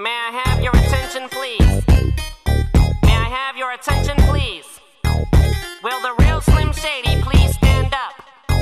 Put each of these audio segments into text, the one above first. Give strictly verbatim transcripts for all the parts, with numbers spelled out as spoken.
May I have your attention, please? May I have your attention, please? Will the real Slim Shady please stand up?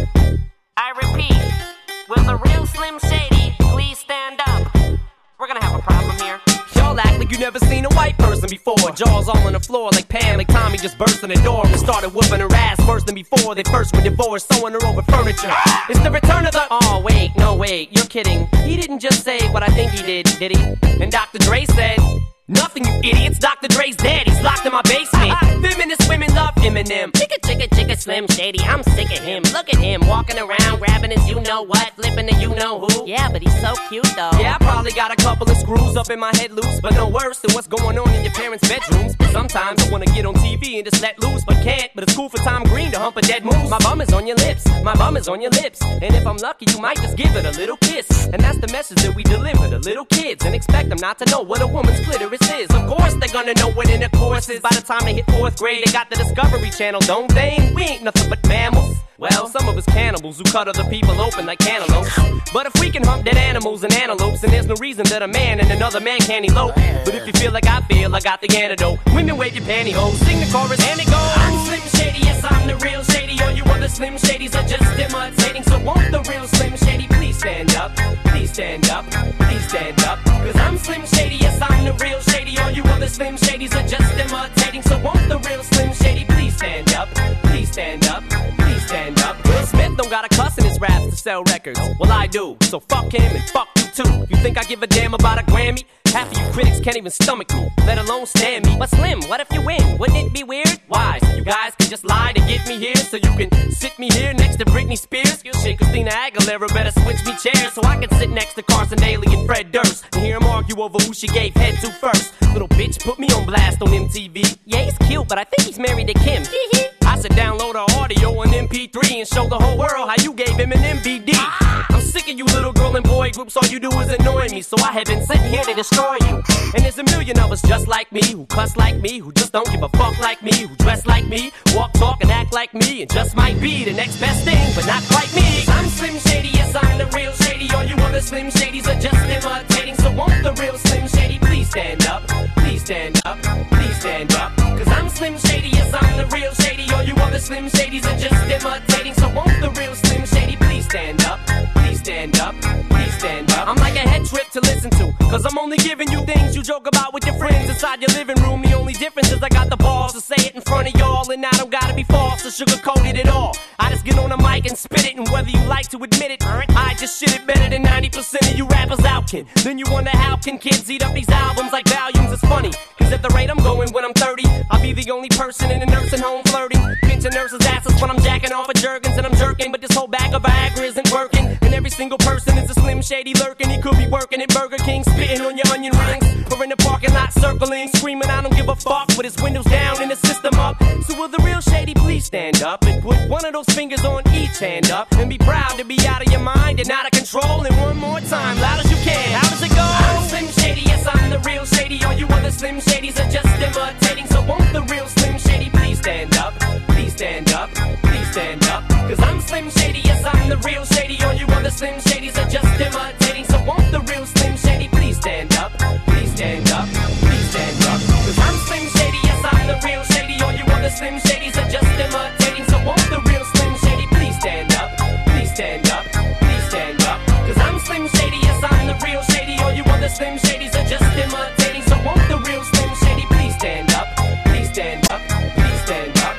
I repeat, will the real Slim Shady please stand up? We're gonna have a problem here. Y'all act like you never seen a white person before. Jaws all on the floor like Pam, like Tommy just burst in the door and started whooping her ass worse than before. They first were divorced, sewing her over furniture. It's the return of the... Oh, wait, no, wait, you're kidding. He didn't just say what I think he did, did he? And Doctor Dre said... Nothing, you idiots. Doctor Dre's dead. He's locked in my basement. Feminist women love Eminem. Chicka, chicka, chicka, Slim Shady. I'm sick of him. Look at him walking around, grabbing his you-know-what, flipping the you-know-who. Yeah, but he's so cute, though. Yeah, I probably got a couple of screws up in my head loose, but no worse than what's going on in your parents' bedrooms. Sometimes I wanna get on T V and just let loose, but can't. But it's cool for Tom Green to hump a dead moose. My bum is on your lips. My bum is on your lips. And if I'm lucky, you might just give it a little kiss. And that's the message that we deliver to little kids, and expect them not to know what a woman's clitoris is. Of course they're gonna know what intercourse is. By the time they hit fourth grade, they got the Discovery Channel, don't they? We ain't nothing but mammals. Well, some of us cannibals who cut other people open like cantaloupes. But if we can hump dead animals and antelopes, then there's no reason that a man and another man can't elope. But if you feel like I feel, I got the antidote. Women wave your pantyhose, sing the chorus and it goes. I'm Slim Shady, yes I'm the real Shady. All you other Slim Shadys are just imitating. So won't the real Slim Shady please stand up? Please stand up, please stand up. Cause I'm Slim Shady, yes I'm the real Shady. All you other Slim Shadys are just imitating. So won't the real Slim Shady please stand up? Please stand up, please stand up. Will Smith don't got a cuss in his raps to sell records. Well, I do, so fuck him and fuck you too. You think I give a damn about a Grammy? Half of you critics can't even stomach me, let alone stand me. But Slim, what if you win? Wouldn't it be weird? Why? So you guys can just lie to get me here, so you can sit me here next to Britney Spears. Shit, Christina Aguilera better switch me chairs, so I can sit next to Carson Daly and Fred Durst and hear them argue over who she gave head to first. Little bitch put me on blast on M T V. Yeah, he's cute, but I think he's married to Kim. I should download her audio on M P three and show the whole world how you gave him an M V D. I'm sick of you little girl and boy groups, all you do is annoy me, so I have been sitting here to destroy you. And there's a million of us just like me, who cuss like me, who just don't give a fuck like me, who dress like me, walk, talk, and act like me, and just might be the next best thing, but not quite me. I'm Slim Shady, yes I'm the real Shady. All you other Slim Shadys are just imitating. So won't the real Slim Shady please stand up? Please stand up, please stand up. Cause I'm Slim Shady, yes I'm the real Shady. All you other Slim Shadys are just imitating. So won't the real Slim Shady please stand up? Please stand up, please stand up. I'm like a head trip to listen to, cause I'm only giving you things you joke about with your friends inside your living room. The only difference is I got the balls to say it in front of y'all, and I don't gotta be false or sugarcoated at all. I just get on the mic and spit it, and whether you like to admit it, I just shit it better than ninety percent of you rappers out, kid. Then you wonder how can kids eat up these albums like volumes? It's funny, cause at the rate I'm going when I'm thirty, I'll be the only person in a nursing home flirting, pinching nurses' asses when I'm jacking off of Jergens and I'm jerking. But this whole bag of Viagra isn't working, and every single person is a Slim Shady lurking. He could be working at Burger King, spitting on your onion rings, or in the parking lot circling, screaming I don't give a fuck with his windows down and the system up. So will the real Shady please stand up and put one of those fingers on each hand up and be proud to be out of your mind and out of control? And one more time, loud as you can, how does it go? I'm Slim Shady, yes I'm the real Shady. All you other Slim Shadys are just imitating. So won't the real Slim Shady please stand up? Please stand up, please stand up. Cause I'm Slim Shady, yes I'm the real Shady. All you other Slim Shadys are just imitating. So won't the real Slim Shady please stand up? Please stand up, please stand up. Cause I'm Slim Shady, yes I'm the real Shady. All you other Slim Shadys are just imitating. So won't the real Slim Shady please stand up? Please stand up, please stand up. Cause I'm Slim Shady, yes I'm the real Shady. All you other Slim Shadys are just imitating. So won't the real Slim Shady please stand up? Please stand up, please stand up.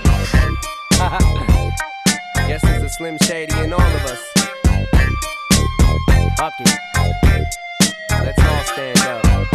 Guess there's a Slim Shady in all of us. Fuck it. Let's all stand up.